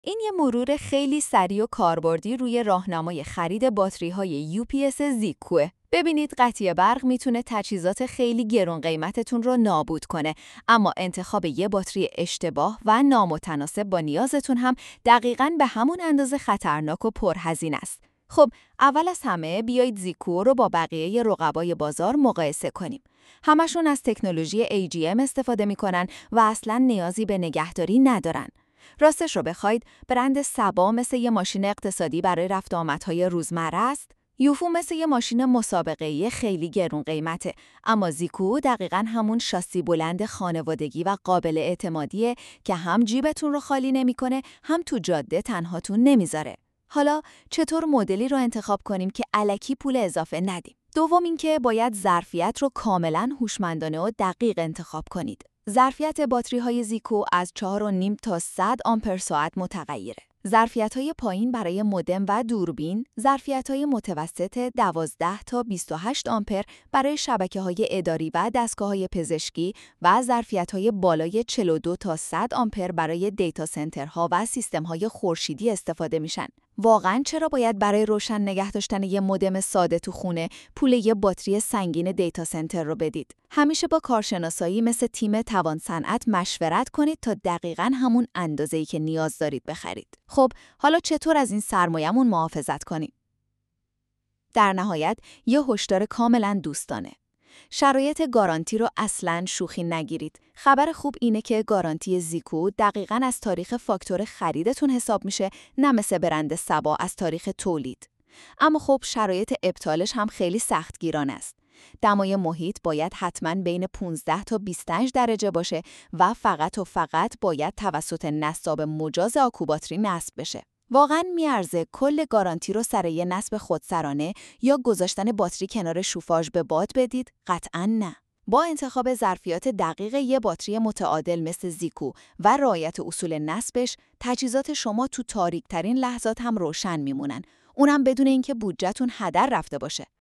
این یه مرور خیلی سریع و کاربردی روی راهنمای خرید باتری‌های UPS زیکوه. ببینید قطعی برق میتونه تجهیزات خیلی گران قیمتتون رو نابود کنه، اما انتخاب یه باتری اشتباه و نامتناسب با نیازتون هم دقیقاً به همون اندازه خطرناک و پرهزینه است. خب اول از همه بیایید زیکو رو با بقیه رقبای بازار مقایسه کنیم. همشون از تکنولوژی AGM استفاده میکنن و اصلاً نیازی به نگهداری ندارن. راستش رو بخواید، برند سبا مثل یه ماشین اقتصادی برای رفت و آمدهای روزمره است. یوفو مثل یه ماشین مسابقه‌ای خیلی گرون قیمته، اما زیکو دقیقاً همون شاسی بلند خانوادگی و قابل اعتمادیه که هم جیبتون رو خالی نمی‌کنه، هم تو جاده تنهاتون نمیذاره. حالا چطور مدلی رو انتخاب کنیم که الکی پول اضافه ندیم؟ دوم اینکه باید ظرفیت رو کاملاً هوشمندانه و دقیق انتخاب کنید. ظرفیت باتری‌های زیکو از 4.5 تا 100 آمپر ساعت متغیره. ظرفیت‌های پایین برای مودم و دوربین، ظرفیت‌های متوسط 12 تا 28 آمپر برای شبکه‌های اداری و دستگاه‌های پزشکی و ظرفیت‌های بالای 42 تا 100 آمپر برای دیتا سنترها و سیستم‌های خورشیدی استفاده میشن. واقعاً چرا باید برای روشن نگه داشتن یه مودم ساده تو خونه پول یه باتری سنگین دیتا سنتر رو بدید؟ همیشه با کارشناسایی مثل تیم توان صنعت مشورت کنید تا دقیقاً همون اندازه‌ای که نیاز دارید بخرید. خب حالا چطور از این سرمایه‌مون محافظت کنیم؟ در نهایت یه هشدار کاملاً دوستانه. شرایط گارانتی رو اصلاً شوخی نگیرید. خبر خوب اینه که گارانتی زیکو دقیقاً از تاریخ فاکتور خریدتون حساب میشه، نه مثل برند سبا از تاریخ تولید. اما خب شرایط ابطالش هم خیلی سختگیرانه است. دمای محیط باید حتماً بین 15 تا 25 درجه باشه و فقط باید توسط نصاب مجاز آکوباتری نصب بشه. واقعاً میارزه کل گارانتی رو سر یه نصب خودسرانه یا گذاشتن باتری کنار شوفاژ به باد بدید؟ قطعاً نه. با انتخاب ظرفیت دقیق یه باتری متعادل مثل زیکو و رعایت اصول نصبش، تجهیزات شما تو تاریک‌ترین لحظات هم روشن میمونن. اونم بدون اینکه بودجه‌تون هدر رفته باشه.